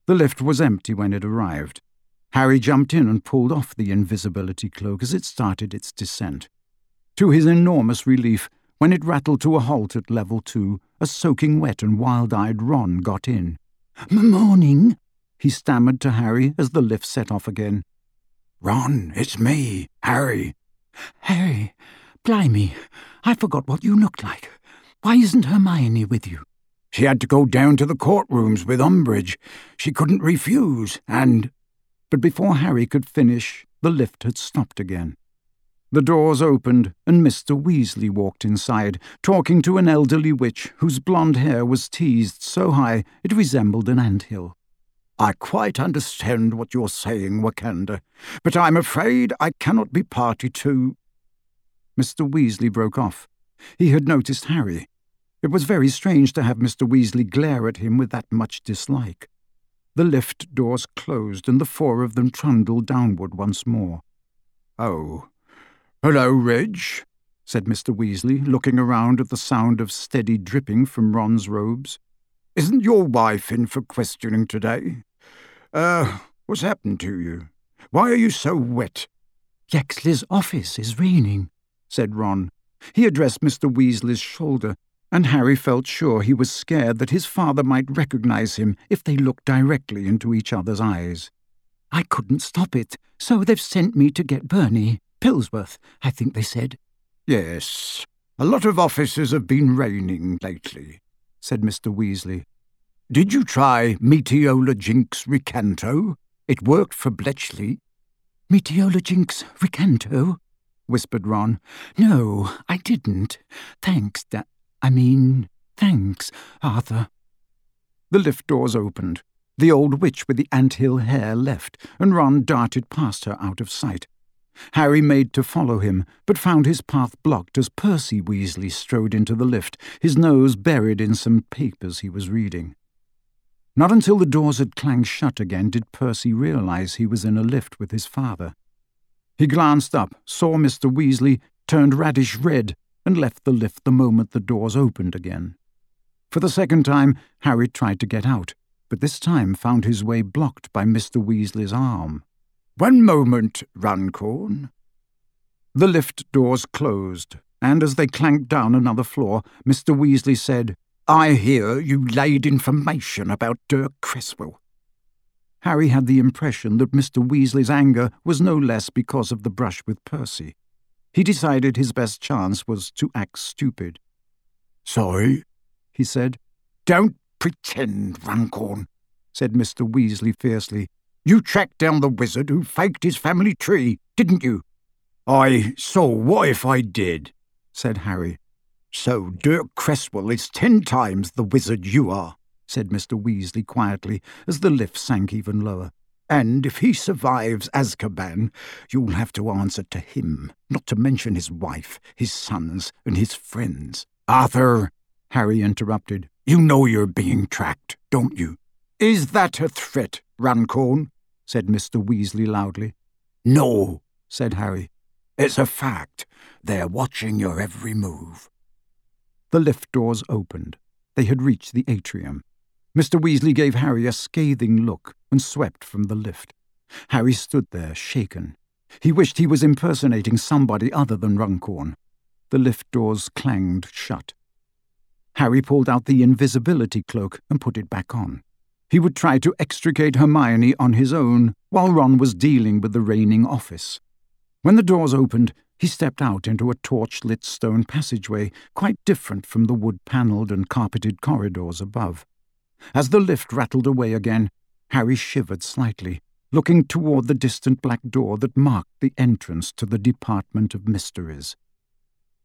The lift was empty when it arrived. Harry jumped in and pulled off the invisibility cloak as it started its descent. To his enormous relief, when it rattled to a halt at level 2, a soaking wet and wild-eyed Ron got in. "Morning," he stammered to Harry as the lift set off again. "Ron, it's me, Harry." "Harry, blimey, I forgot what you looked like. Why isn't Hermione with you?" "She had to go down to the courtrooms with Umbridge. She couldn't refuse, and—" But before Harry could finish, the lift had stopped again. The doors opened, and Mr. Weasley walked inside, talking to an elderly witch whose blonde hair was teased so high it resembled an anthill. "I quite understand what you're saying, Wakanda, but I'm afraid I cannot be party to—" Mr. Weasley broke off. He had noticed Harry. It was very strange to have Mr. Weasley glare at him with that much dislike. The lift doors closed, and the four of them trundled downward once more. "Oh, hello, Reg," said Mr. Weasley, looking around at the sound of steady dripping from Ron's robes. "Isn't your wife in for questioning today? What's happened to you? Why are you so wet?" "Yaxley's office is raining," said Ron. He addressed Mr. Weasley's shoulder, and Harry felt sure he was scared that his father might recognize him if they looked directly into each other's eyes. "I couldn't stop it, so they've sent me to get Bernie. Pillsworth, I think they said." "Yes, a lot of offices have been raining lately," said Mr. Weasley. "Did you try Meteorologynx Recanto? It worked for Bletchley." "Meteorologynx Recanto?" whispered Ron. "No, I didn't. Thanks, thanks, Arthur." The lift doors opened. The old witch with the anthill hair left, and Ron darted past her out of sight. Harry made to follow him, but found his path blocked as Percy Weasley strode into the lift, his nose buried in some papers he was reading. Not until the doors had clanged shut again did Percy realize he was in a lift with his father. He glanced up, saw Mr. Weasley, turned radish red, and left the lift the moment the doors opened again. For the second time, Harry tried to get out, but this time found his way blocked by Mr. Weasley's arm. "One moment, Runcorn." The lift doors closed, and as they clanked down another floor, Mr. Weasley said, "I hear you laid information about Dirk Cresswell." Harry had the impression that Mr. Weasley's anger was no less because of the brush with Percy. He decided his best chance was to act stupid. "Sorry," he said. "Don't pretend, Runcorn," said Mr. Weasley fiercely. "You tracked down the wizard who faked his family tree, didn't you?" So what if I did?" said Harry. "So Dirk Cresswell is 10 times the wizard you are," said Mr. Weasley quietly, as the lift sank even lower. "And if he survives Azkaban, you'll have to answer to him, not to mention his wife, his sons, and his friends." "Arthur," Harry interrupted, "you know you're being tracked, don't you?" "Is that a threat, Runcorn?" said Mr. Weasley loudly. "No," said Harry. "It's a fact. They're watching your every move." The lift doors opened. They had reached the atrium. Mr. Weasley gave Harry a scathing look and swept from the lift. Harry stood there, shaken. He wished he was impersonating somebody other than Runcorn. The lift doors clanged shut. Harry pulled out the invisibility cloak and put it back on. He would try to extricate Hermione on his own while Ron was dealing with the reigning office. When the doors opened, he stepped out into a torch-lit stone passageway, quite different from the wood-panelled and carpeted corridors above. As the lift rattled away again, Harry shivered slightly, looking toward the distant black door that marked the entrance to the Department of Mysteries.